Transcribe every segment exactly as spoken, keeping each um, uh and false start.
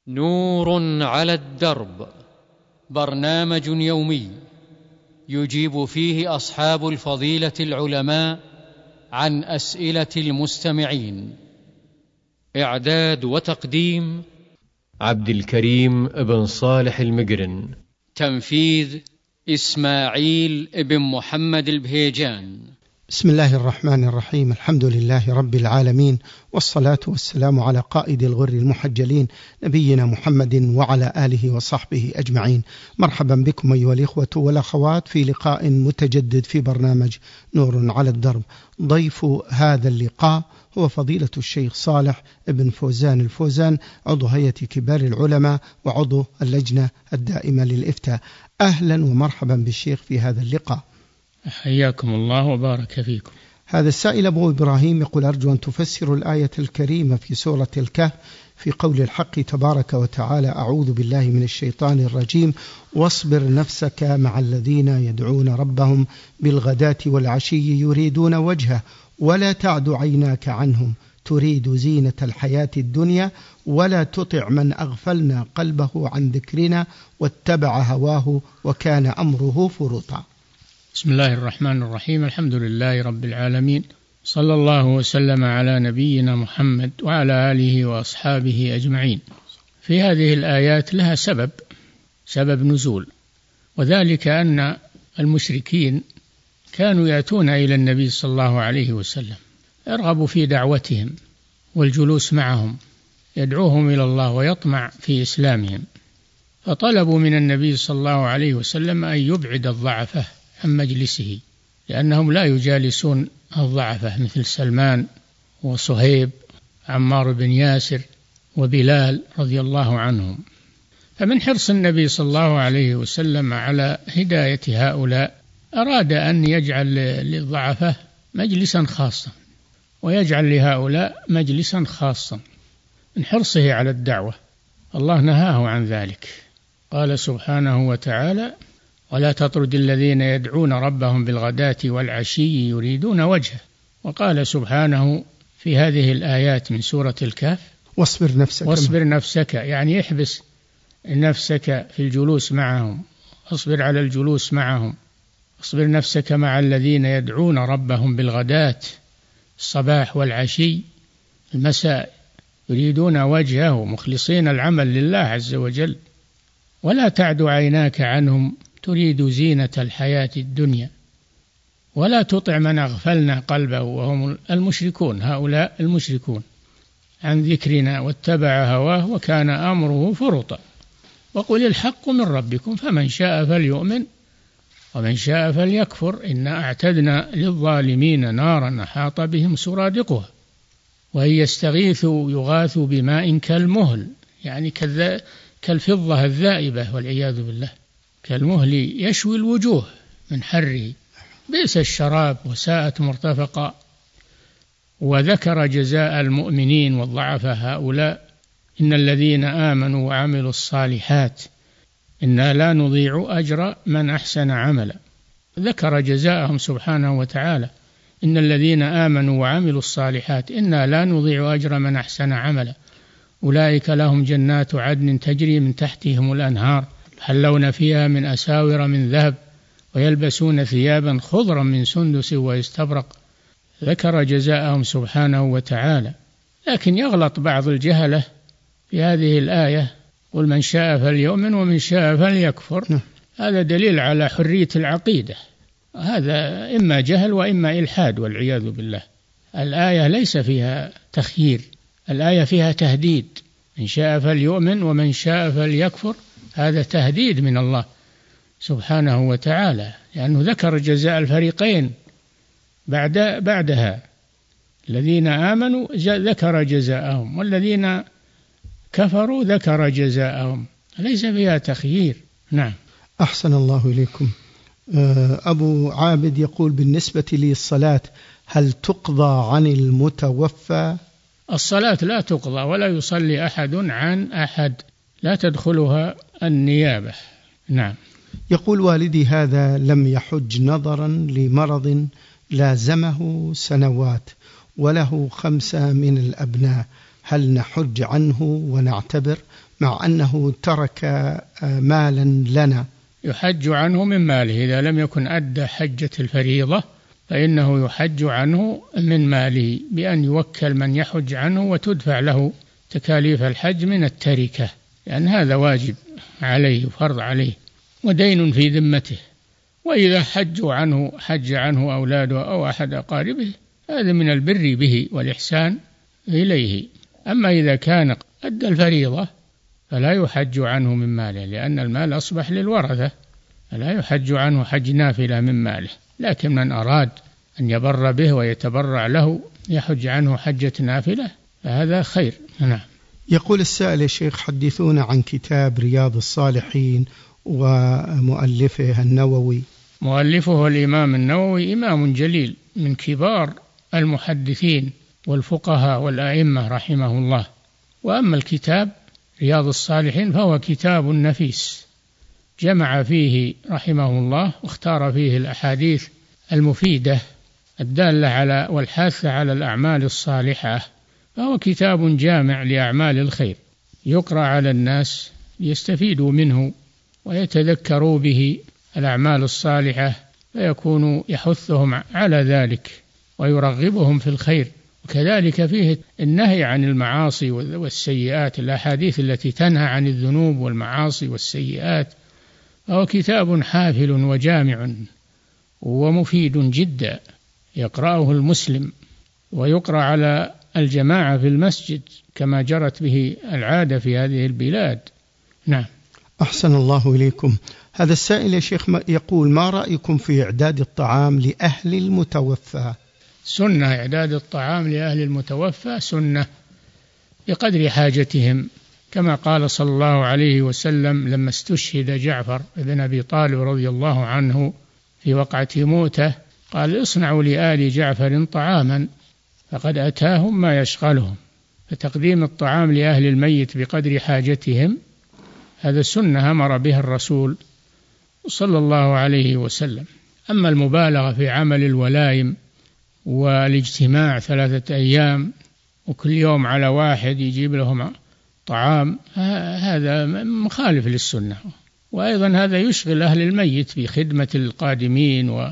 نور على الدرب، برنامج يومي يجيب فيه أصحاب الفضيلة العلماء عن أسئلة المستمعين. إعداد وتقديم عبد الكريم بن صالح المقرن. تنفيذ إسماعيل بن محمد البهيجان. بسم الله الرحمن الرحيم. الحمد لله رب العالمين، والصلاة والسلام على قائد الغر المحجلين نبينا محمد وعلى آله وصحبه أجمعين. مرحبا بكم أيها الإخوة والأخوات في لقاء متجدد في برنامج نور على الدرب. ضيف هذا اللقاء هو فضيلة الشيخ صالح بن فوزان الفوزان، عضو هيئة كبار العلماء وعضو اللجنة الدائمة للإفتاء. أهلا ومرحبا بالشيخ في هذا اللقاء. حياكم الله وبارك فيكم. هذا السائل أبو إبراهيم يقول: أرجو أن تفسر الآية الكريمة في سورة الكهف في قول الحق تبارك وتعالى: أعوذ بالله من الشيطان الرجيم، واصبر نفسك مع الذين يدعون ربهم بالغداة والعشي يريدون وجهه ولا تعد عيناك عنهم تريد زينة الحياة الدنيا ولا تطع من أغفلنا قلبه عن ذكرنا واتبع هواه وكان أمره فرطا. بسم الله الرحمن الرحيم. الحمد لله رب العالمين، صلى الله وسلم على نبينا محمد وعلى آله وأصحابه أجمعين. في هذه الآيات لها سبب سبب نزول، وذلك أن المشركين كانوا يأتون إلى النبي صلى الله عليه وسلم يرغب في دعوتهم والجلوس معهم، يدعوهم إلى الله ويطمع في إسلامهم، فطلبوا من النبي صلى الله عليه وسلم أن يبعد الضعفة عن مجلسه، لأنهم لا يجالسون الضعفة مثل سلمان وصهيب عمار بن ياسر وبلال رضي الله عنهم. فمن حرص النبي صلى الله عليه وسلم على هداية هؤلاء أراد أن يجعل للضعفة مجلسا خاصا ويجعل لهؤلاء مجلسا خاصا من حرصه على الدعوة. الله نهاه عن ذلك، قال سبحانه وتعالى: ولا تطرد الذين يدعون ربهم بالغداة والعشي يريدون وجهه. وقال سبحانه في هذه الآيات من سورة الكهف: واصبر نفسك واصبر نفسك يعني احبس نفسك في الجلوس معهم، اصبر على الجلوس معهم، اصبر نفسك مع الذين يدعون ربهم بالغداة الصباح والعشي المساء يريدون وجهه مخلصين العمل لله عز وجل، ولا تعد عيناك عنهم تريد زينة الحياة الدنيا ولا تطع من أغفلنا قلبه، وهم المشركون، هؤلاء المشركون، عن ذكرنا واتبع هواه وكان أمره فرطا. وقل الحق من ربكم فمن شاء فليؤمن ومن شاء فليكفر إنا أعتدنا للظالمين نارا أحاط بهم سرادقها وإن يستغيثوا يغاثوا بماء كالمهل، يعني كالفضة الذائبة والعياذ بالله، كالمهل يشوي الوجوه من حره بئس الشراب وساءت مرتفقا. وذكر جزاء المؤمنين والضعفاء هؤلاء: إن الذين آمنوا وعملوا الصالحات إنا لا نضيع أجر من أحسن عملا. ذكر جزاءهم سبحانه وتعالى: إن الذين آمنوا وعملوا الصالحات إنا لا نضيع أجر من أحسن عملا أولئك لهم جنات عدن تجري من تحتهم الأنهار يحلون فيها من أساور من ذهب ويلبسون ثيابا خضرا من سندس واستبرق. ذكر جزاءهم سبحانه وتعالى. لكن يغلط بعض الجهلة في هذه الآية: قل من شاء فليؤمن ومن شاء فليكفر. هذا دليل على حرية العقيدة، هذا إما جهل وإما إلحاد والعياذ بالله. الآية ليس فيها تخيير، الآية فيها تهديد: من شاء فليؤمن ومن شاء فليكفر. هذا تهديد من الله سبحانه وتعالى، لأنه ذكر جزاء الفريقين بعد بعدها. الذين آمنوا ذكر جزاءهم والذين كفروا ذكر جزاءهم، ليس فيها تخيير. نعم. أحسن الله إليكم. أبو عابد يقول: بالنسبة للصلاة هل تقضى عن المتوفى؟ الصلاة لا تقضى ولا يصلي أحد عن أحد، لا تدخلها النيابة. نعم. يقول: والدي هذا لم يحج نظرا لمرض لازمه سنوات وله خمسة من الأبناء، هل نحج عنه ونعتبر مع أنه ترك مالا لنا؟ يحج عنه من ماله إذا لم يكن أدى حجة الفريضة، فإنه يحج عنه من ماله بأن يوكل من يحج عنه وتدفع له تكاليف الحج من التركة، لأن هذا واجب عليه فرض عليه ودين في ذمته. وإذا حجوا عنه حج عنه أولاده أو أحد أقاربه هذا من البر به والإحسان إليه. أما إذا كان أدى الفريضة فلا يحج عنه من ماله، لأن المال أصبح للورثة، فلا يحج عنه حج نافلة من ماله. لكن من أراد أن يبر به ويتبرع له يحج عنه حجة نافلة فهذا خير. نعم. يقول السائل: يا شيخ حدثونا عن كتاب رياض الصالحين ومؤلفه النووي. مؤلفه الإمام النووي إمام جليل من كبار المحدثين والفقهاء والأئمة رحمه الله. وأما الكتاب رياض الصالحين فهو كتاب نفيس جمع فيه رحمه الله واختار فيه الأحاديث المفيدة الدالة على والحاثة على الأعمال الصالحة، فهو كتاب جامع لأعمال الخير يقرأ على الناس ليستفيدوا منه ويتذكروا به الأعمال الصالحة، فيكون يحثهم على ذلك ويرغبهم في الخير. وكذلك فيه النهي عن المعاصي والسيئات، الأحاديث التي تنهى عن الذنوب والمعاصي والسيئات. فهو كتاب حافل وجامع ومفيد جدا يقرأه المسلم، ويقرأ على الجماعة في المسجد كما جرت به العادة في هذه البلاد. نعم. أحسن الله إليكم. هذا السائل يا شيخ يقول: ما رأيكم في إعداد الطعام لأهل المتوفى؟ سنة إعداد الطعام لأهل المتوفى، سنة بقدر حاجتهم، كما قال صلى الله عليه وسلم لما استشهد جعفر بن أبي طالب رضي الله عنه في وقعة موته، قال: اصنعوا لآل جعفر طعاما فقد أتاهم ما يشغلهم. فتقديم الطعام لأهل الميت بقدر حاجتهم هذا سنة أمر بها الرسول صلى الله عليه وسلم. أما المبالغة في عمل الولائم والاجتماع ثلاثة أيام وكل يوم على واحد يجيب لهم طعام هذا مخالف للسنة، وأيضا هذا يشغل أهل الميت بخدمة القادمين و...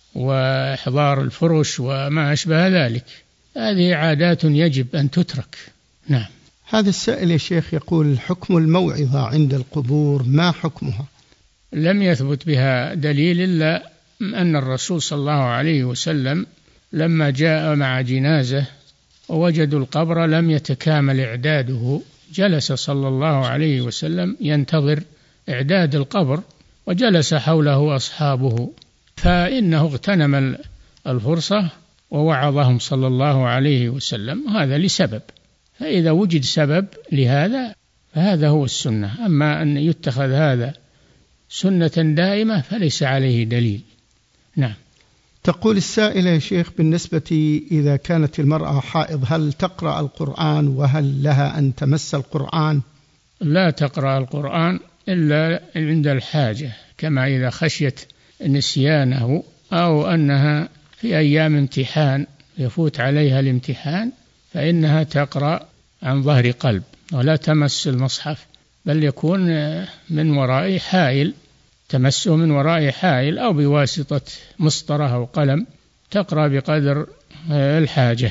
وإحضار الفرش وما أشبه ذلك. هذه عادات يجب أن تترك. نعم. هذا السائل يا شيخ يقول: حكم الموعظة عند القبور ما حكمها؟ لم يثبت بها دليل إلا أن الرسول صلى الله عليه وسلم لما جاء مع جنازة ووجدوا القبر لم يتكامل إعداده، جلس صلى الله عليه وسلم ينتظر إعداد القبر وجلس حوله أصحابه، فإنه اغتنم الفرصة ووعظهم صلى الله عليه وسلم، هذا لسبب. فإذا وجد سبب لهذا فهذا هو السنة. أما أن يتخذ هذا سنة دائمة فليس عليه دليل. نعم. تقول السائلة يا شيخ: بالنسبة إذا كانت المرأة حائض هل تقرأ القرآن وهل لها أن تمس القرآن؟ لا تقرأ القرآن إلا عند الحاجة، كما إذا خشيت نسيانه أو أنها في أيام امتحان يفوت عليها الامتحان فإنها تقرأ عن ظهر قلب ولا تمس المصحف، بل يكون من وراء حائل، تمسه من وراء حائل أو بواسطة مسطرة أو قلم، تقرأ بقدر الحاجة.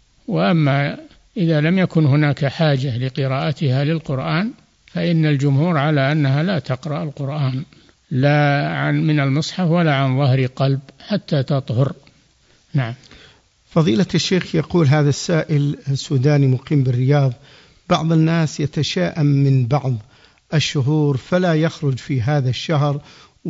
وأما إذا لم يكن هناك حاجة لقراءتها للقرآن فإن الجمهور على أنها لا تقرأ القرآن لا عن من المصحف ولا عن ظهر قلب حتى تطهر. نعم. فضيلة الشيخ يقول هذا السائل السوداني مقيم بالرياض: بعض الناس يتشائم من بعض الشهور فلا يخرج في هذا الشهر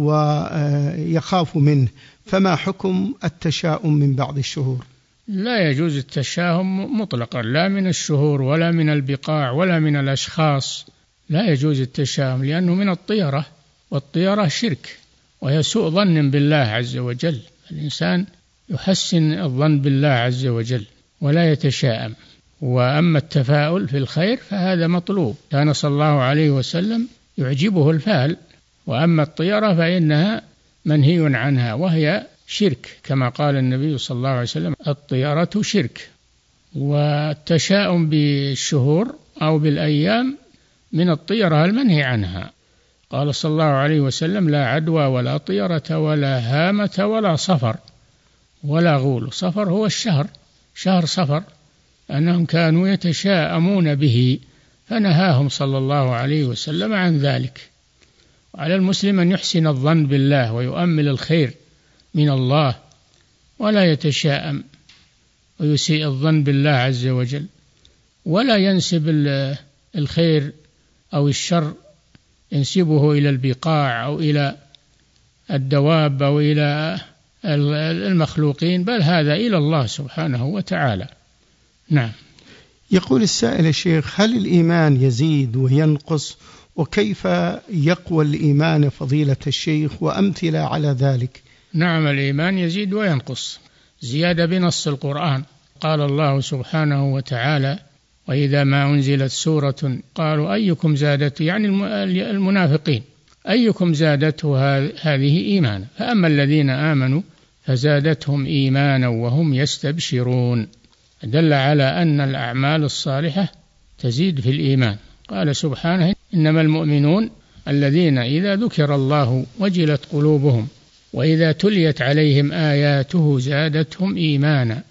ويخاف منه، فما حكم التشاؤم من بعض الشهور؟ لا يجوز التشاؤم مطلقا، لا من الشهور ولا من البقاع ولا من الأشخاص، لا يجوز التشاؤم لأنه من الطيرة، والطيرة شرك وهي سوء ظن بالله عز وجل. الإنسان يحسن الظن بالله عز وجل ولا يتشاءم. وأما التفاؤل في الخير فهذا مطلوب، كان صلى الله عليه وسلم يعجبه الفال. وأما الطيرة فإنها منهي عنها وهي شرك، كما قال النبي صلى الله عليه وسلم: الطيرة شرك. والتشاؤم بالشهور أو بالأيام من الطيرة المنهي عنها. قال صلى الله عليه وسلم: لا عدوى ولا طيرة ولا هامة ولا صفر ولا غول. صفر هو الشهر، شهر صفر، أنهم كانوا يتشاءمون به فنهاهم صلى الله عليه وسلم عن ذلك. وعلى المسلم أن يحسن الظن بالله ويؤمل الخير من الله ولا يتشاءم ويسيء الظن بالله عز وجل، ولا ينسب الخير أو الشر ينسبه إلى البقاع أو إلى الدواب أو إلى المخلوقين، بل هذا إلى الله سبحانه وتعالى. نعم. يقول السائل: يا شيخ، هل الإيمان يزيد وينقص؟ وكيف يقوى الإيمان فضيلة الشيخ؟ وأمثلة على ذلك. نعم، الإيمان يزيد وينقص زيادة بنص القرآن. قال الله سبحانه وتعالى: وإذا ما أنزلت سورة قالوا أيكم زادته، يعني المنافقين، أيكم زادته هذه إيمانا، فأما الذين آمنوا فزادتهم إيمانا وهم يستبشرون. دل على أن الأعمال الصالحة تزيد في الإيمان. قال سبحانه: إنما المؤمنون الذين إذا ذكر الله وجلت قلوبهم وإذا تليت عليهم آياته زادتهم إيمانا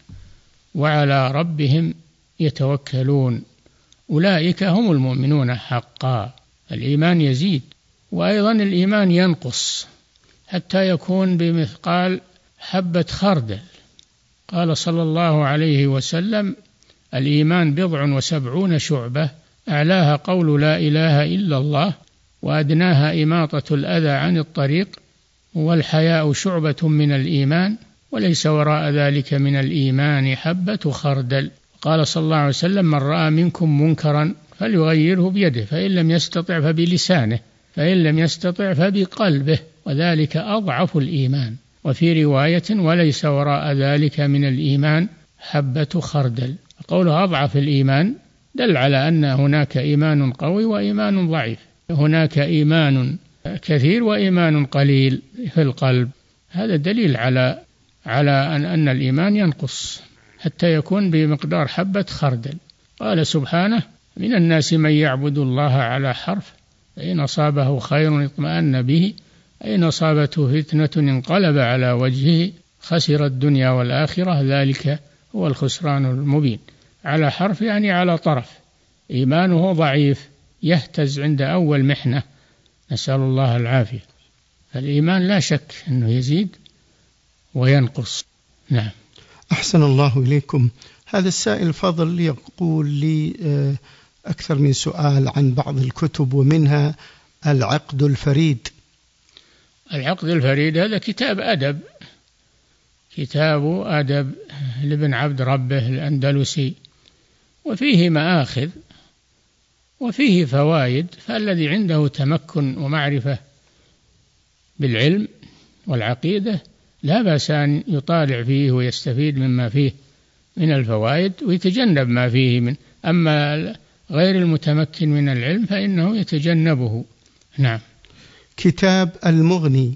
وعلى ربهم يتوكلون أولئك هم المؤمنون حقا. الإيمان يزيد، وأيضا الإيمان ينقص حتى يكون بمثقال حبة خردل. قال صلى الله عليه وسلم: الإيمان بضع وسبعون شعبة، أعلاها قول لا إله إلا الله، وأدناها إماطة الأذى عن الطريق، والحياء شعبة من الإيمان، وليس وراء ذلك من الإيمان حبة خردل. قال صلى الله عليه وسلم: من رأى منكم منكرا فليغيره بيده، فإن لم يستطع فبلسانه، فإن لم يستطع فبقلبه، وذلك أضعف الإيمان. وفي رواية: وليس وراء ذلك من الإيمان حبة خردل. قوله أضعف الإيمان دل على أن هناك إيمان قوي وإيمان ضعيف، هناك إيمان كثير وإيمان قليل في القلب. هذا دليل على على أن أن الإيمان ينقص حتى يكون بمقدار حبة خردل. قال سبحانه: من الناس من يعبد الله على حرف، فإن أصابه خير اطمأن به، أين أصابته فتنة انقلب على وجهه خسر الدنيا والآخرة، ذلك هو الخسران المبين. على حرف يعني على طرف، إيمانه ضعيف يهتز عند أول محنة، نسأل الله العافية. فالإيمان لا شك أنه يزيد وينقص. نعم. أحسن الله إليكم. هذا السائل الفضل يقول لي أكثر من سؤال عن بعض الكتب، ومنها العقد الفريد. العقد الفريد هذا كتاب أدب، كتاب أدب لابن عبد ربه الأندلسي، وفيه مآخذ وفيه فوائد، فالذي عنده تمكن ومعرفة بالعلم والعقيدة لا بأس أن يطالع فيه ويستفيد مما فيه من الفوائد ويتجنب ما فيه من، أما غير المتمكن من العلم فإنه يتجنبه. نعم. كتاب المغني.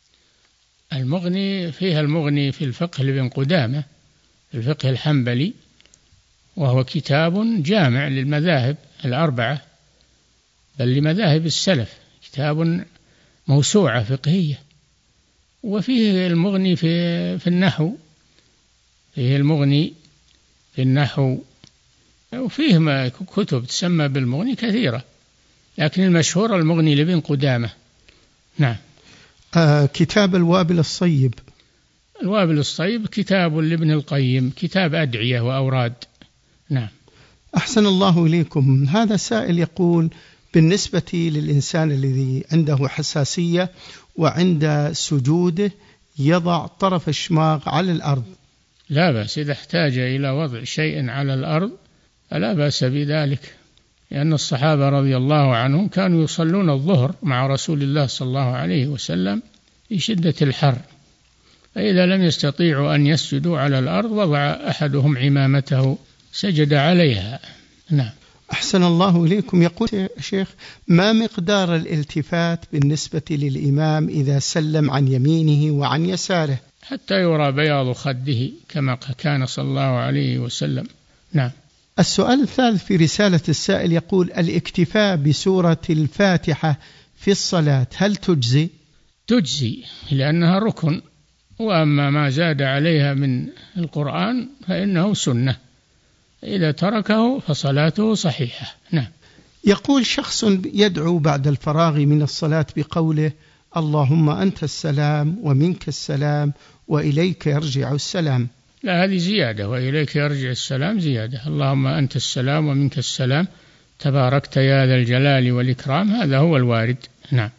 المغني فيها المغني في الفقه لابن قدامة، الفقه الحنبلي، وهو كتاب جامع للمذاهب الأربعة بل لمذاهب السلف، كتاب موسوعة فقهية. وفيه المغني في في النحو، فيه المغني في النحو، وفيه ما كتب تسمى بالمغني كثيرة، لكن المشهور المغني لابن قدامة. نعم. آه كتاب الوابل الصيب. الوابل الصيب كتاب لابن القيم، كتاب أدعية وأوراد. نعم. أحسن الله إليكم. هذا سائل يقول: بالنسبة للإنسان الذي عنده حساسية وعند سجوده يضع طرف الشماغ على الأرض، لا بأس إذا احتاج إلى وضع شيء على الأرض فلا بأس بذلك، لأن الصحابة رضي الله عنهم كانوا يصلون الظهر مع رسول الله صلى الله عليه وسلم في شدة الحر، فإذا لم يستطيعوا أن يسجدوا على الأرض وضع أحدهم عمامته سجد عليها. نعم. أحسن الله إليكم. يقول شيخ: ما مقدار الالتفات بالنسبة للإمام إذا سلم عن يمينه وعن يساره؟ حتى يرى بياض خده كما كان صلى الله عليه وسلم. نعم. السؤال الثالث في رسالة السائل يقول: الاكتفاء بسورة الفاتحة في الصلاة هل تجزي؟ تجزي لأنها ركن، وأما ما زاد عليها من القرآن فإنه سنة، إذا تركه فصلاته صحيحة. نعم. يقول شخص يدعو بعد الفراغ من الصلاة بقوله: اللهم أنت السلام ومنك السلام وإليك يرجع السلام. لا، هذه زيادة، وإليك يرجع السلام زيادة. اللهم أنت السلام ومنك السلام تباركت يا ذا الجلال والإكرام، هذا هو الوارد. نعم.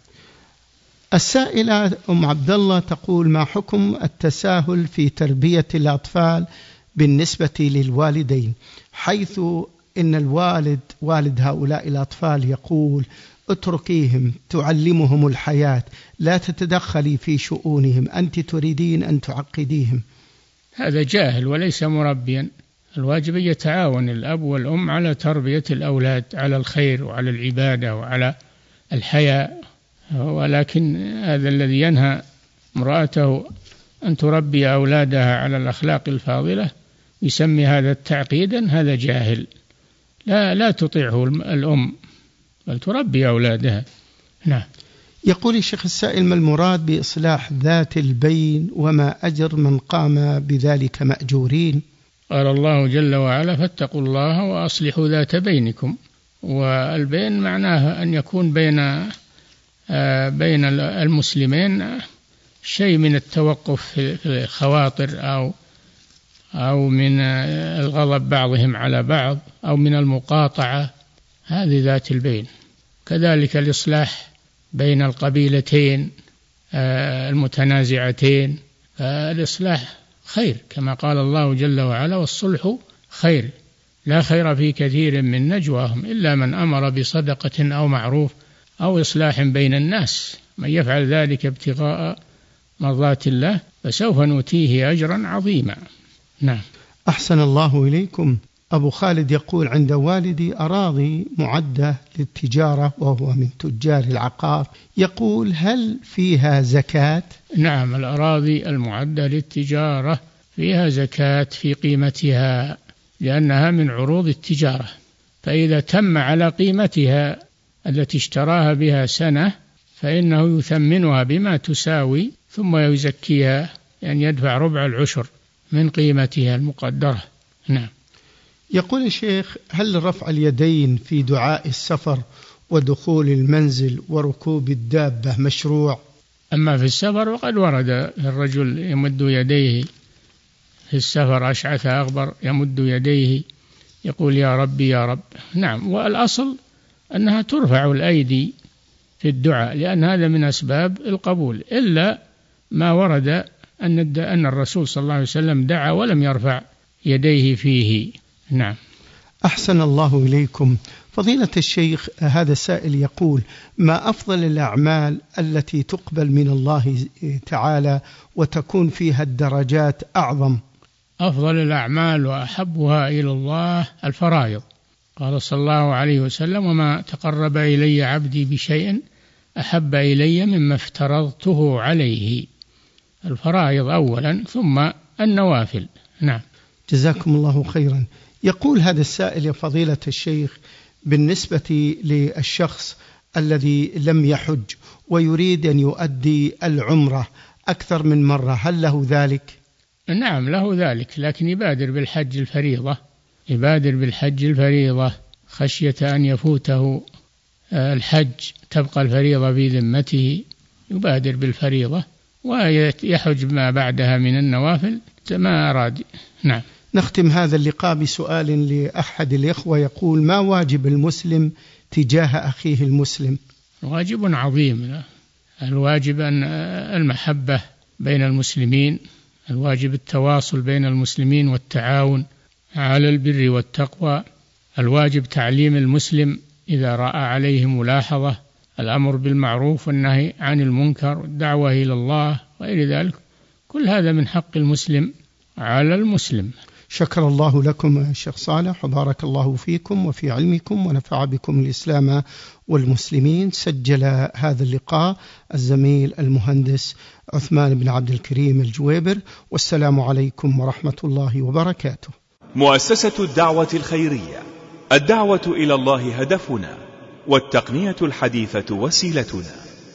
السائلة أم عبد الله تقول: ما حكم التساهل في تربية الأطفال بالنسبة للوالدين، حيث إن الوالد والد هؤلاء الأطفال يقول: اتركيهم تعلمهم الحياة، لا تتدخلي في شؤونهم، أنت تريدين أن تعقديهم. هذا جاهل وليس مربيا. الواجب يتعاون الأب والأم على تربية الأولاد على الخير وعلى العبادة وعلى الحياء، ولكن هذا الذي ينهى امرأته أن تربي أولادها على الأخلاق الفاضلة يسمي هذا تعقيدا، هذا جاهل. لا لا تطيعه الأم، بل تربي أولادها. نعم. يقول الشيخ السائل: ما المراد بإصلاح ذات البين، وما أجر من قام بذلك مأجورين؟ قال الله جل وعلا: فاتقوا الله وأصلحوا ذات بينكم. والبين معناه أن يكون بين بين المسلمين شيء من التوقف في الخواطر، أو أو من الغضب بعضهم على بعض، أو من المقاطعة، هذه ذات البين. كذلك الإصلاح بين القبيلتين المتنازعتين، الإصلاح خير، كما قال الله جل وعلا: والصلح خير، لا خير في كثير من نجواهم إلا من أمر بصدقة أو معروف أو إصلاح بين الناس، من يفعل ذلك ابتغاء مرضات الله فسوف نؤتيه أجرا عظيما. نعم. أحسن الله إليكم. أبو خالد يقول: عند والدي أراضي معدة للتجارة وهو من تجار العقار، يقول: هل فيها زكاة؟ نعم، الأراضي المعدة للتجارة فيها زكاة في قيمتها، لأنها من عروض التجارة، فإذا تم على قيمتها التي اشتراها بها سنة فإنه يثمنها بما تساوي ثم يزكيها، يعني يدفع ربع العشر من قيمتها المقدرة. نعم. يقول الشيخ: هل رفع اليدين في دعاء السفر ودخول المنزل وركوب الدابة مشروع؟ أما في السفر وقد ورد الرجل يمد يديه في السفر أشعث أغبر، يمد يديه يقول: يا ربي يا رب. نعم. والأصل أنها ترفع الأيدي في الدعاء، لأن هذا من أسباب القبول، إلا ما ورد أن أن الرسول صلى الله عليه وسلم دعا ولم يرفع يديه فيه. نعم. أحسن الله إليكم. فضيلة الشيخ، هذا السائل يقول: ما أفضل الأعمال التي تقبل من الله تعالى وتكون فيها الدرجات أعظم؟ أفضل الأعمال وأحبها إلى الله الفرائض. قال صلى الله عليه وسلم: وما تقرب إلي عبدي بشيء أحب إلي مما افترضته عليه. الفرائض أولا ثم النوافل. نعم. جزاكم الله خيرا. يقول هذا السائل: يا فضيلة الشيخ، بالنسبة للشخص الذي لم يحج ويريد أن يؤدي العمرة أكثر من مرة، هل له ذلك؟ نعم له ذلك، لكن يبادر بالحج الفريضة، يبادر بالحج الفريضة خشية أن يفوته الحج، تبقى الفريضة في ذمته، يبادر بالفريضة ويحج ما بعدها من النوافل ما أراد. نعم. نختم هذا اللقاء بسؤال لأحد الإخوة يقول: ما واجب المسلم تجاه أخيه المسلم؟ واجب عظيم. الواجب أن المحبة بين المسلمين، الواجب التواصل بين المسلمين والتعاون على البر والتقوى، الواجب تعليم المسلم إذا رأى عليه ملاحظة، الأمر بالمعروف والنهي عن المنكر والدعوة إلى الله وغير ذلك، كل هذا من حق المسلم على المسلم. شكر الله لكم الشيخ صالح، وبارك الله فيكم وفي علمكم ونفع بكم الإسلام والمسلمين. سجل هذا اللقاء الزميل المهندس عثمان بن عبد الكريم الجويبر، والسلام عليكم ورحمة الله وبركاته. مؤسسة الدعوة الخيرية، الدعوة إلى الله هدفنا، والتقنية الحديثة وسيلتنا.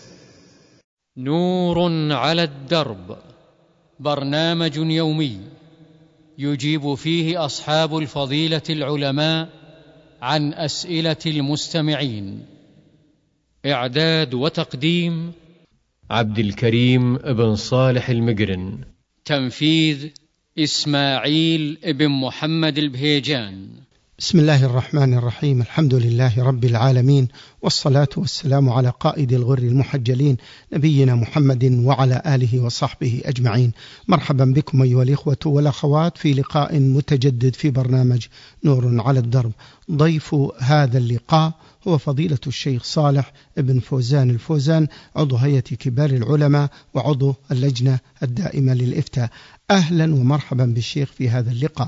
نور على الدرب، برنامج يومي يجيب فيه أصحاب الفضيلة العلماء عن أسئلة المستمعين. إعداد وتقديم عبد الكريم بن صالح المقرن. تنفيذ إسماعيل بن محمد البهيجان. بسم الله الرحمن الرحيم. الحمد لله رب العالمين، والصلاة والسلام على قائد الغر المحجلين نبينا محمد وعلى آله وصحبه أجمعين. مرحبا بكم أيها الإخوة والأخوات في لقاء متجدد في برنامج نور على الدرب. ضيف هذا اللقاء هو فضيلة الشيخ صالح بن فوزان الفوزان، عضو هيئة كبار العلماء وعضو اللجنة الدائمة للإفتاء. أهلا ومرحبا بالشيخ في هذا اللقاء.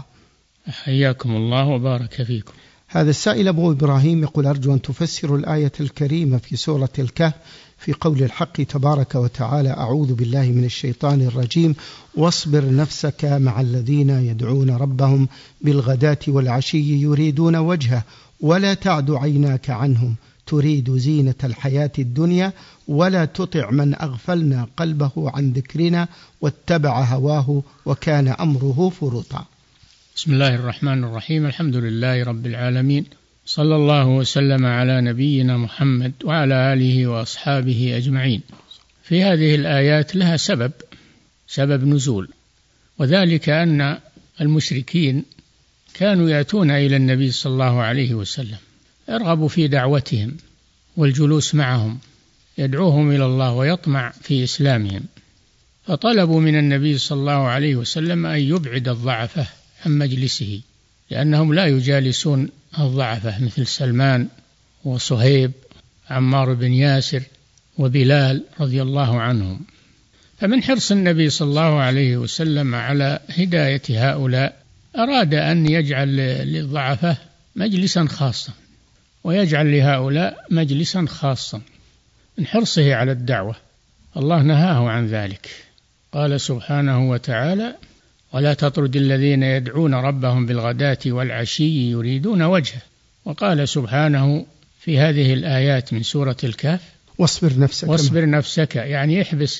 حياكم الله وبارك فيكم. هذا السائل أبو إبراهيم يقول: أرجو أن تفسر الآية الكريمة في سورة الكهف في قول الحق تبارك وتعالى: أعوذ بالله من الشيطان الرجيم، واصبر نفسك مع الذين يدعون ربهم بالغداة والعشي يريدون وجهه ولا تعد عيناك عنهم تريد زينة الحياة الدنيا ولا تطع من أغفلنا قلبه عن ذكرنا واتبع هواه وكان أمره فرطا. بسم الله الرحمن الرحيم. الحمد لله رب العالمين، صلى الله وسلم على نبينا محمد وعلى آله وأصحابه أجمعين. في هذه الآيات لها سبب سبب نزول، وذلك أن المشركين كانوا يأتون إلى النبي صلى الله عليه وسلم يرغب في دعوتهم والجلوس معهم، يدعوهم إلى الله ويطمع في إسلامهم، فطلبوا من النبي صلى الله عليه وسلم أن يبعد الضعفة عن مجلسه، لأنهم لا يجالسون الضعفة مثل سلمان وصهيب عمار بن ياسر وبلال رضي الله عنهم. فمن حرص النبي صلى الله عليه وسلم على هداية هؤلاء أراد أن يجعل للضعفة مجلسا خاصا، ويجعل لهؤلاء مجلسا خاصا من حرصه على الدعوة. الله نهاه عن ذلك، قال سبحانه وتعالى: ولا تطرد الذين يدعون ربهم بالغداة والعشي يريدون وجهه. وقال سبحانه في هذه الآيات من سورة الكهف: واصبر نفسك واصبر نفسك، يعني احبس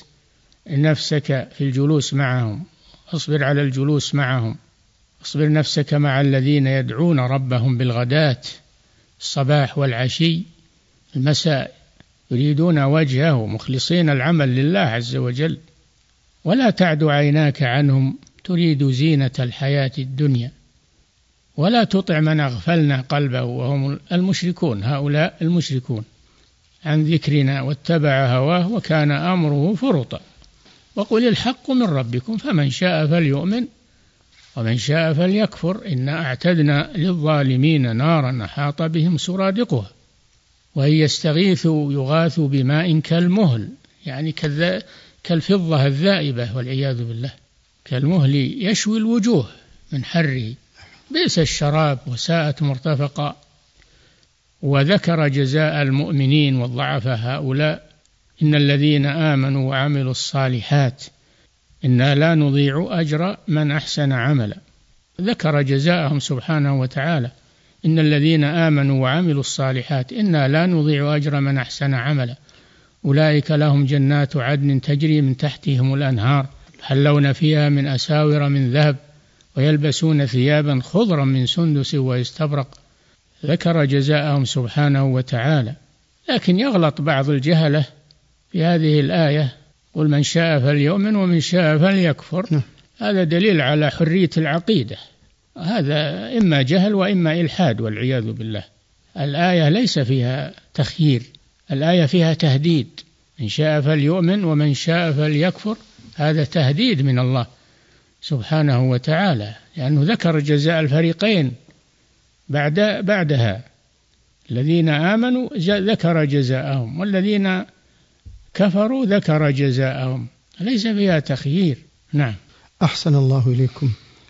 نفسك في الجلوس معهم، اصبر على الجلوس معهم، اصبر نفسك مع الذين يدعون ربهم بالغداة الصباح والعشي المساء يريدون وجهه مخلصين العمل لله عز وجل، ولا تعد عيناك عنهم تريد زينة الحياة الدنيا ولا تطع من أغفلنا قلبه، وهم المشركون، هؤلاء المشركون، عن ذكرنا واتبع هواه وكان أمره فرطا. وقل الحق من ربكم فمن شاء فليؤمن ومن شاء فليكفر إنا أعتدنا للظالمين نارا أحاط بهم سرادقها وإن يستغيثوا يغاثوا بماء كالمهل، يعني كالفضة الذائبة والعياذ بالله، كالمهل يشوي الوجوه من حره، بئس الشراب وساءت مرتفقا. وذكر جزاء المؤمنين والضعفاء هؤلاء: إن الذين آمنوا وعملوا الصالحات إنا لا نضيع أجر من أحسن عملا. ذكر جزاءهم سبحانه وتعالى: إن الذين آمنوا وعملوا الصالحات إنا لا نضيع أجر من أحسن عملا أولئك لهم جنات عدن تجري من تحتهم الأنهار يحلون فيها من أساور من ذهب ويلبسون ثيابا خضرا من سندس واستبرق. ذكر جزاءهم سبحانه وتعالى. لكن يغلط بعض الجهلة في هذه الآية: قل من شاء فليؤمن ومن شاء فليكفر. هذا دليل على حرية العقيدة، هذا إما جهل وإما إلحاد والعياذ بالله. الآية ليس فيها تخيير، الآية فيها تهديد: من شاء فليؤمن ومن شاء فليكفر. هذا تهديد من الله سبحانه وتعالى، لأنه ذكر جزاء الفريقين بعد بعدها. الذين آمنوا ذكر جزاءهم والذين كفروا ذكر جزاءهم، ليس فيها تخيير. نعم. أحسن الله إليكم.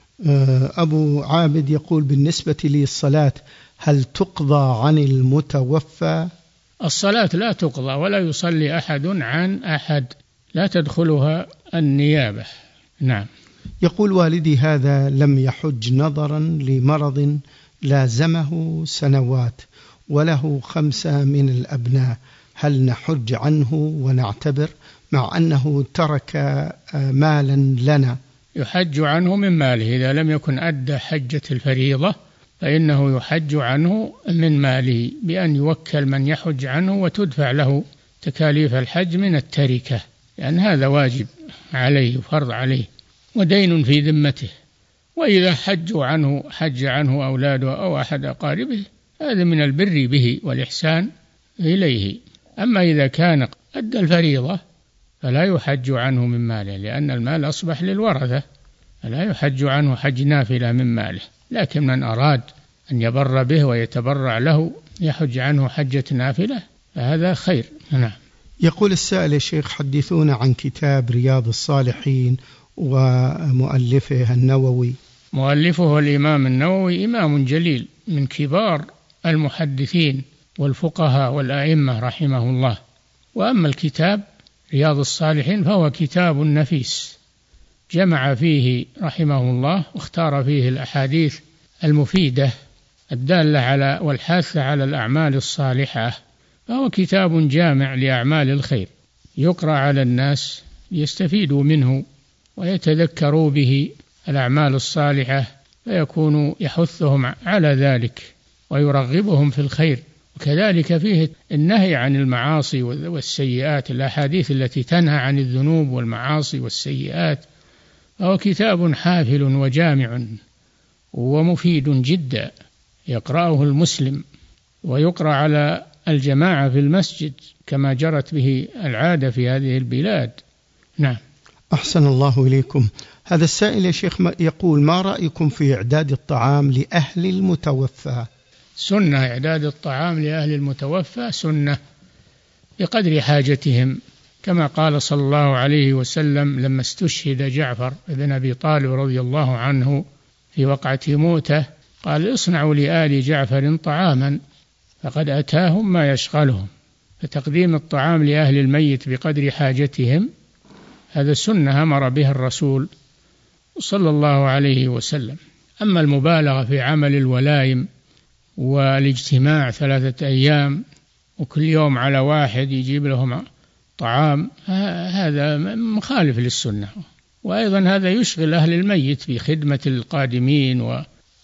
أبو عابد يقول: بالنسبة للصلاة هل تقضى عن المتوفى؟ الصلاة لا تقضى ولا يصلي أحد عن أحد، لا تدخلها النيابة. نعم. يقول والدي هذا لم يحج نظرا لمرض لازمه سنوات وله خمسة من الأبناء، هل نحج عنه ونعتبر مع أنه ترك مالا لنا؟ يحج عنه من ماله إذا لم يكن أدى حجة الفريضة، فإنه يحج عنه من ماله بأن يوكل من يحج عنه وتدفع له تكاليف الحج من التركة، لأن هذا واجب عليه فرض عليه ودين في ذمته. وإذا حجوا عنه حج عنه أولاده أو أحد أقاربه هذا من البر به والإحسان إليه. أما إذا كان أدى الفريضة فلا يحج عنه من ماله، لأن المال أصبح للورثة، فلا يحج عنه حج نافلة من ماله. لكن من أراد أن يبر به ويتبرع له يحج عنه حجة نافلة فهذا خير. نعم. يقول السائل يا شيخ حدثونا عن كتاب رياض الصالحين ومؤلفه النووي. مؤلفه الإمام النووي إمام جليل من كبار المحدثين والفقهاء والأئمة رحمه الله. وأما الكتاب رياض الصالحين فهو كتاب نفيس جمع فيه رحمه الله واختار فيه الأحاديث المفيدة الدالة على والحاثة على الأعمال الصالحة، فهو كتاب جامع لأعمال الخير يقرأ على الناس ليستفيدوا منه ويتذكروا به الأعمال الصالحة، فيكون يحثهم على ذلك ويرغبهم في الخير. وكذلك فيه النهي عن المعاصي والسيئات، الأحاديث التي تنهى عن الذنوب والمعاصي والسيئات. فهو كتاب حافل وجامع ومفيد جدا يقرأه المسلم، ويقرأ على الجماعة في المسجد كما جرت به العادة في هذه البلاد. نعم. أحسن الله إليكم. هذا السائل يا شيخ يقول ما رأيكم في إعداد الطعام لأهل المتوفى؟ سنة إعداد الطعام لأهل المتوفى، سنة بقدر حاجتهم، كما قال صلى الله عليه وسلم لما استشهد جعفر بن أبي طالب رضي الله عنه في وقعة موته قال اصنعوا لآل جعفر طعاما فقد أتاهم ما يشغلهم. فتقديم الطعام لأهل الميت بقدر حاجتهم هذا سنة أمر بها الرسول صلى الله عليه وسلم. أما المبالغة في عمل الولائم والاجتماع ثلاثة أيام وكل يوم على واحد يجيب لهم طعام هذا مخالف للسنة، وأيضا هذا يشغل أهل الميت في خدمة القادمين و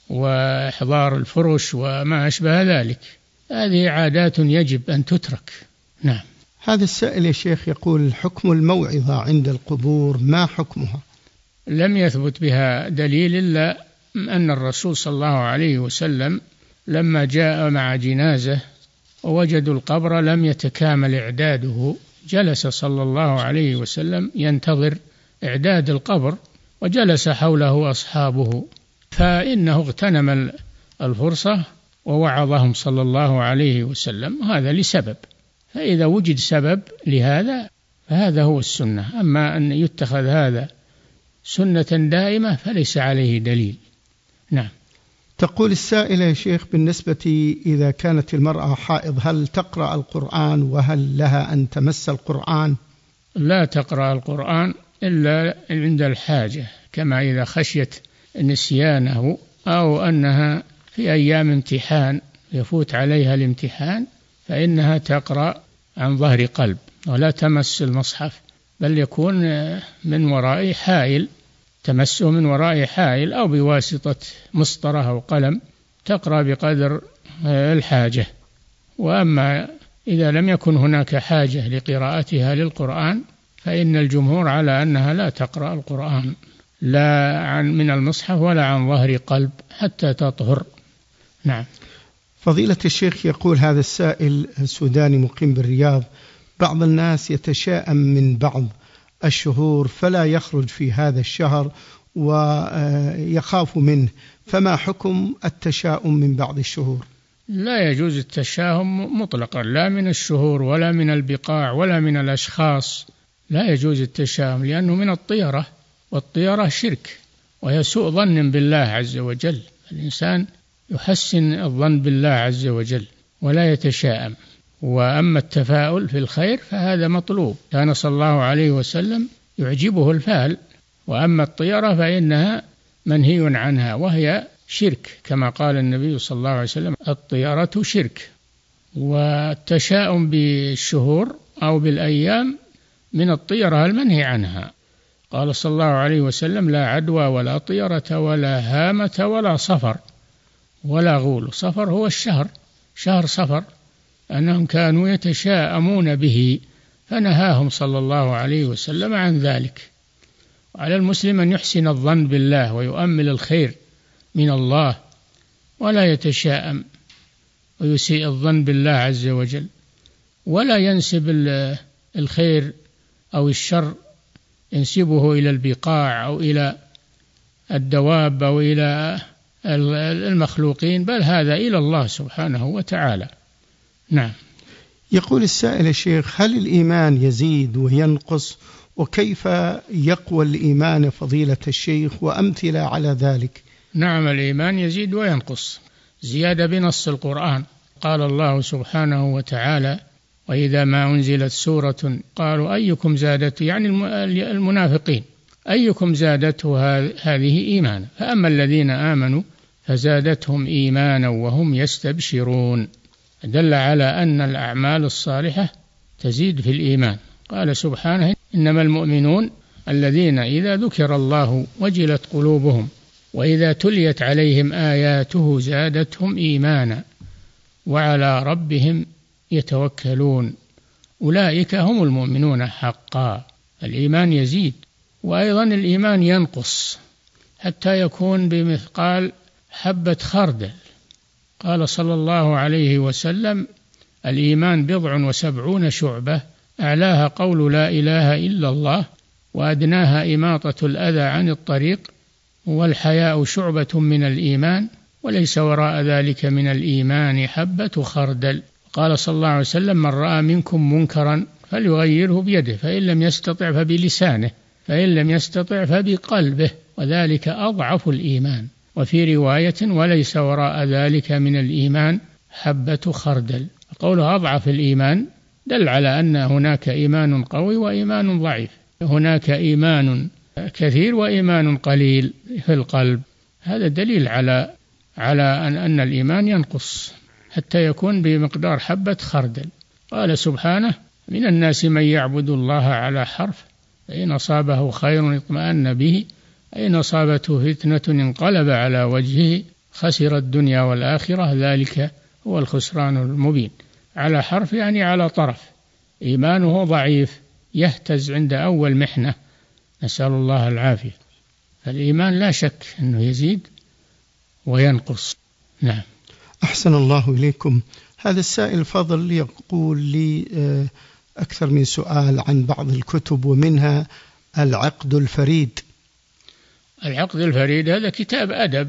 وإحضار الفرش وما أشبه ذلك. هذه عادات يجب أن تترك. نعم. هذا السائل يا شيخ يقول حكم الموعظة عند القبور ما حكمها؟ لم يثبت بها دليل إلا أن الرسول صلى الله عليه وسلم لما جاء مع جنازة ووجدوا القبر لم يتكامل إعداده جلس صلى الله عليه وسلم ينتظر إعداد القبر وجلس حوله أصحابه، فإنه اغتنم الفرصة ووعظهم صلى الله عليه وسلم، هذا لسبب. فإذا وجد سبب لهذا فهذا هو السنة. أما أن يتخذ هذا سنة دائمة فليس عليه دليل. نعم. تقول السائلة يا شيخ بالنسبة إذا كانت المرأة حائض هل تقرأ القرآن وهل لها أن تمس القرآن؟ لا تقرأ القرآن إلا عند الحاجة، كما إذا خشيت نسيانه أو أنها في أيام امتحان يفوت عليها الامتحان فإنها تقرأ عن ظهر قلب ولا تمس المصحف، بل يكون من وراء حائل تمسه من وراء حائل أو بواسطة مسطرة أو قلم، تقرأ بقدر الحاجة. وأما إذا لم يكن هناك حاجة لقراءتها للقرآن فإن الجمهور على أنها لا تقرأ القرآن لا عن من المصحف ولا عن ظهر قلب حتى تطهر. نعم. فضيلة الشيخ يقول هذا السائل السوداني مقيم بالرياض بعض الناس يتشائم من بعض الشهور فلا يخرج في هذا الشهر ويخاف منه، فما حكم التشاؤم من بعض الشهور؟ لا يجوز التشاؤم مطلقا، لا من الشهور ولا من البقاع ولا من الأشخاص، لا يجوز التشاؤم لأنه من الطيرة، والطيرة شرك وهي سوء ظن بالله عز وجل. الإنسان يحسن الظن بالله عز وجل ولا يتشاءم. وأما التفاؤل في الخير فهذا مطلوب، كان صلى الله عليه وسلم يعجبه الفال وأما الطيرة فإنها منهي عنها وهي شرك، كما قال النبي صلى الله عليه وسلم: الطيرة شرك. والتشاؤم بالشهور أو بالأيام من الطيرة المنهي عنها. قال صلى الله عليه وسلم: لا عدوى ولا طيرة ولا هامة ولا صفر ولا غول. صفر هو الشهر، شهر صفر، أنهم كانوا يتشاءمون به فنهاهم صلى الله عليه وسلم عن ذلك. وعلى المسلم أن يحسن الظن بالله ويؤمل الخير من الله ولا يتشاءم ويسيء الظن بالله عز وجل، ولا ينسب الخير أو الشر ينسبه إلى البقاع أو إلى الدواب أو إلى المخلوقين، بل هذا إلى الله سبحانه وتعالى. نعم. يقول السائل: الشيخ، هل الإيمان يزيد وينقص؟ وكيف يقوى الإيمان فضيلة الشيخ؟ وأمثلة على ذلك. نعم، الإيمان يزيد وينقص زيادة بنص القرآن. قال الله سبحانه وتعالى: وإذا ما أنزلت سورة قالوا أيكم زادته، يعني المنافقين، أيكم زادته هذه إيمانا، فأما الذين آمنوا فزادتهم إيمانا وهم يستبشرون. دل على أن الأعمال الصالحة تزيد في الإيمان. قال سبحانه: إنما المؤمنون الذين إذا ذكر الله وجلت قلوبهم وإذا تليت عليهم آياته زادتهم إيمانا وعلى ربهم يتوكلون أولئك هم المؤمنون حقا. الإيمان يزيد، وأيضا الإيمان ينقص حتى يكون بمثقال حبة خردل. قال صلى الله عليه وسلم: الإيمان بضع وسبعون شعبة، أعلاها قول لا إله إلا الله، وأدناها إماطة الأذى عن الطريق، والحياء شعبة من الإيمان، وليس وراء ذلك من الإيمان حبة خردل. قال صلى الله عليه وسلم: من رأى منكم منكرا فليغيره بيده، فإن لم يستطع فبلسانه، فإن لم يستطع فبقلبه، وذلك أضعف الإيمان. وفي رواية: وليس وراء ذلك من الإيمان حبة خردل. قوله أضعف الإيمان دل على أن هناك إيمان قوي وإيمان ضعيف، هناك إيمان كثير وإيمان قليل في القلب. هذا دليل على على أن, أن الإيمان ينقص حتى يكون بمقدار حبة خردل. قال سبحانه: من الناس من يعبد الله على حرف، فإن أصابه خير اطمأن به، أين أصابته فتنة انقلب على وجهه خسر الدنيا والآخرة، ذلك هو الخسران المبين. على حرف يعني على طرف، إيمانه ضعيف يهتز عند أول محنة، نسأل الله العافية. فالإيمان لا شك أنه يزيد وينقص. نعم. أحسن الله إليكم. هذا السائل الفاضل يقول لي أكثر من سؤال عن بعض الكتب، ومنها العقد الفريد. العقد الفريد هذا كتاب أدب،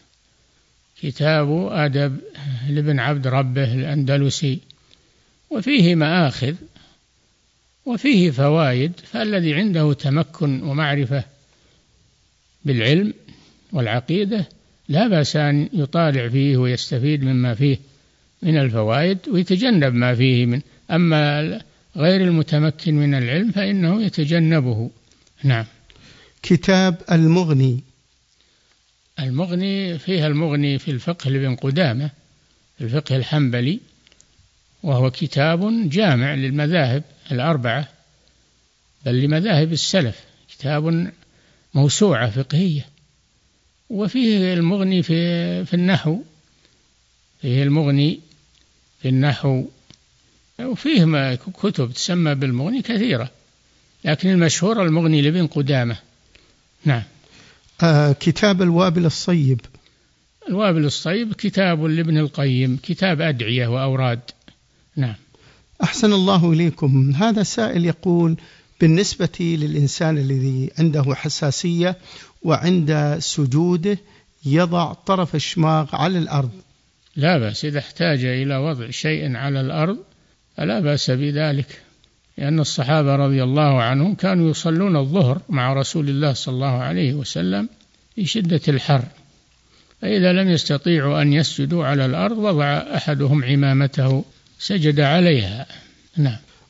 كتاب أدب لابن عبد ربه الأندلسي، وفيه مآخذ وفيه فوائد، فالذي عنده تمكن ومعرفة بالعلم والعقيدة لا بأس أن يطالع فيه ويستفيد مما فيه من الفوائد ويتجنب ما فيه من، أما غير المتمكن من العلم فإنه يتجنبه. نعم. كتاب المغني. المغني فيها المغني في الفقه لابن قدامة، الفقه الحنبلي، وهو كتاب جامع للمذاهب الأربعة بل لمذاهب السلف، كتاب موسوعة فقهية. وفيه المغني في في النحو، فيه المغني في النحو، وفيه ما كتب تسمى بالمغني كثيرة، لكن المشهور المغني لابن قدامة. نعم. آه كتاب الوابل الصيب. الوابل الصيب كتاب لابن القيم، كتاب أدعية وأوراد. نعم. أحسن الله إليكم. هذا سائل يقول: بالنسبة للإنسان الذي عنده حساسية وعند سجوده يضع طرف الشماغ على الأرض، لا بأس إذا احتاج إلى وضع شيء على الأرض فلا بأس بذلك، لأن الصحابة رضي الله عنهم كانوا يصلون الظهر مع رسول الله صلى الله عليه وسلم في شدة الحر، فإذا لم يستطيعوا أن يسجدوا على الأرض وضع أحدهم عمامته سجد عليها. نعم.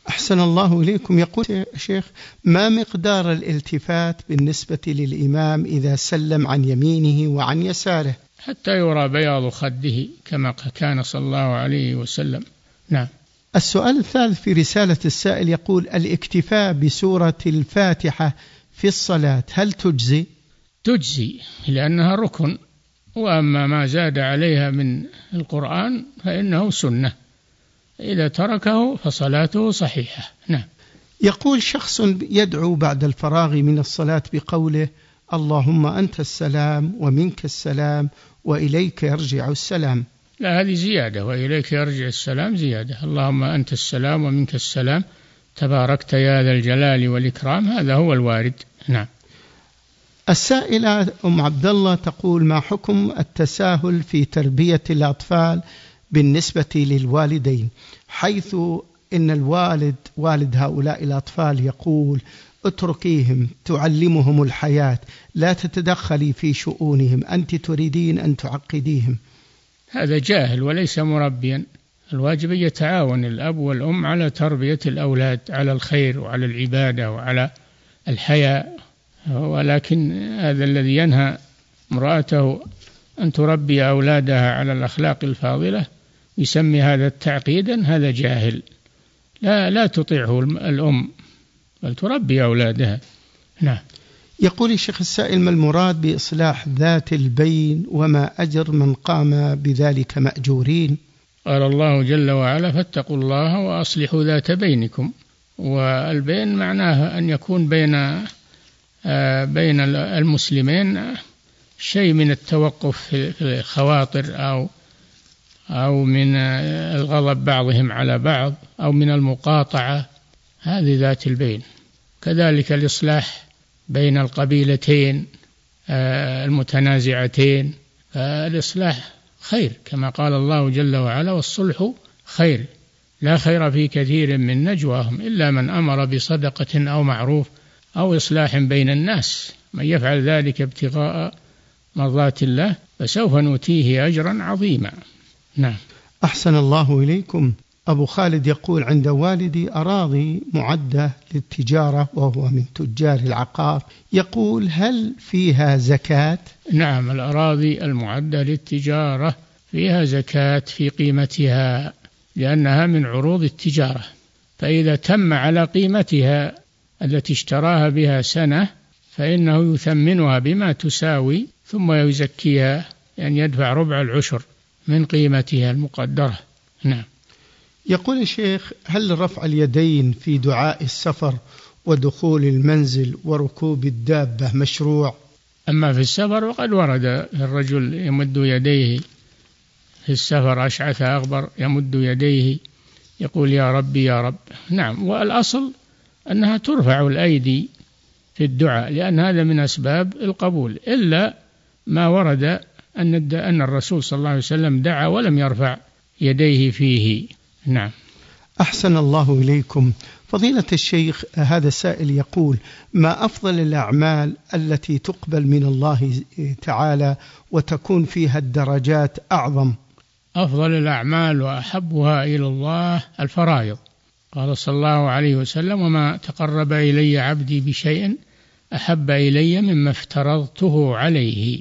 أحسن الله إليكم. يقول شيخ: ما مقدار الالتفات بالنسبة للإمام إذا سلم عن يمينه وعن يساره؟ حتى يرى بياض خده كما كان صلى الله عليه وسلم. نعم. السؤال الثالث في رسالة السائل يقول: الاكتفاء بسورة الفاتحة في الصلاة هل تجزي؟ تجزي لأنها ركن، وأما ما زاد عليها من القرآن فإنه سنة، إذا تركه فصلاته صحيحة. نعم. يقول شخص يدعو بعد الفراغ من الصلاة بقوله: اللهم أنت السلام ومنك السلام وإليك يرجع السلام. لا، هذه زيادة، وإليك يرجع السلام زيادة. اللهم أنت السلام ومنك السلام تباركت يا ذا الجلال والإكرام، هذا هو الوارد. نعم. السائلة أم عبد الله تقول: ما حكم التساهل في تربية الأطفال بالنسبة للوالدين، حيث إن الوالد والد هؤلاء الأطفال يقول: اتركيهم تعلمهم الحياة، لا تتدخلي في شؤونهم، أنت تريدين أن تعقديهم. هذا جاهل وليس مربيا. الواجب يتعاون الأب والأم على تربية الأولاد على الخير وعلى العبادة وعلى الحياء، ولكن هذا الذي ينهى امرأته أن تربي أولادها على الأخلاق الفاضلة يسمي هذا تعقيدا، هذا جاهل. لا لا تطيعه الأم بل تربي أولادها. نعم. يقول الشيخ السائل: ما المراد بإصلاح ذات البين وما أجر من قام بذلك مأجورين؟ قال الله جل وعلا: فاتقوا الله وأصلحوا ذات بينكم. والبين معناه أن يكون بين بين المسلمين شيء من التوقف في الخواطر أو أو من الغضب بعضهم على بعض أو من المقاطعة، هذه ذات البين. كذلك الإصلاح بين القبيلتين المتنازعتين، الإصلاح خير كما قال الله جل وعلا: والصلح خير، لا خير في كثير من نجواهم إلا من أمر بصدقة أو معروف أو إصلاح بين الناس، من يفعل ذلك ابتغاء مرضات الله فسوف نؤتيه أجرا عظيما. نعم. أحسن الله إليكم. أبو خالد يقول: عند والدي أراضي معدة للتجارة وهو من تجار العقار، يقول: هل فيها زكاة؟ نعم، الأراضي المعدة للتجارة فيها زكاة في قيمتها، لأنها من عروض التجارة، فإذا تم على قيمتها التي اشتراها بها سنة فإنه يثمنها بما تساوي ثم يزكيها، يعني يدفع ربع العشر من قيمتها المقدرة. نعم. يقول الشيخ: هل رفع اليدين في دعاء السفر ودخول المنزل وركوب الدابة مشروع؟ أما في السفر وقد ورد الرجل يمد يديه في السفر أشعث أغبر يمد يديه يقول: يا ربي يا رب. نعم. والأصل أنها ترفع الأيدي في الدعاء، لأن هذا من أسباب القبول، إلا ما ورد أن أن الرسول صلى الله عليه وسلم دعا ولم يرفع يديه فيه. نعم. أحسن الله إليكم. فضيلة الشيخ، هذا السائل يقول: ما أفضل الأعمال التي تقبل من الله تعالى وتكون فيها الدرجات أعظم؟ أفضل الأعمال وأحبها إلى الله الفرائض. قال صلى الله عليه وسلم: وما تقرب إلي عبدي بشيء أحب إلي مما افترضته عليه.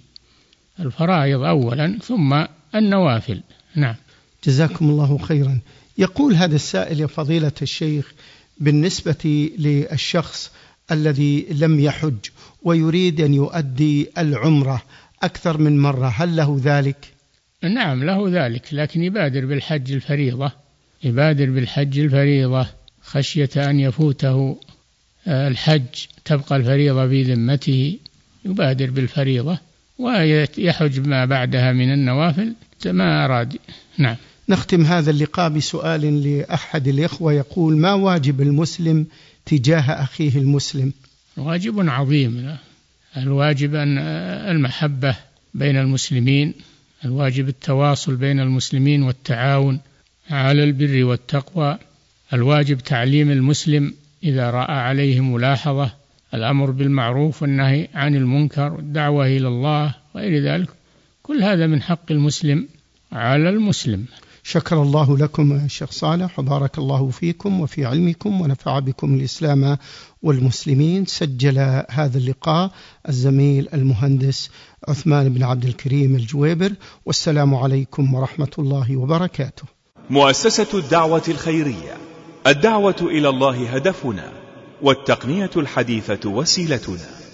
الفرائض أولا ثم النوافل. نعم. جزاكم الله خيرا. يقول هذا السائل: يا فضيلة الشيخ، بالنسبة للشخص الذي لم يحج ويريد أن يؤدي العمرة أكثر من مرة، هل له ذلك؟ نعم له ذلك، لكن يبادر بالحج الفريضة، يبادر بالحج الفريضة خشية أن يفوته الحج، تبقى الفريضة في ذمته، يبادر بالفريضة ويحج ما بعدها من النوافل ما أراد. نعم. نختم هذا اللقاء بسؤال لأحد الإخوة يقول: ما واجب المسلم تجاه أخيه المسلم؟ واجب عظيم. الواجب أن المحبة بين المسلمين، الواجب التواصل بين المسلمين والتعاون على البر والتقوى، الواجب تعليم المسلم إذا رأى عليه ملاحظة، الأمر بالمعروف والنهي عن المنكر والدعوة إلى الله وغير ذلك، كل هذا من حق المسلم على المسلم. شكر الله لكم يا شيخ صالح، وبارك الله فيكم وفي علمكم ونفع بكم الإسلام والمسلمين. سجل هذا اللقاء الزميل المهندس عثمان بن عبد الكريم الجويبر، والسلام عليكم ورحمة الله وبركاته. مؤسسة الدعوة الخيرية، الدعوة إلى الله هدفنا، والتقنية الحديثة وسيلتنا.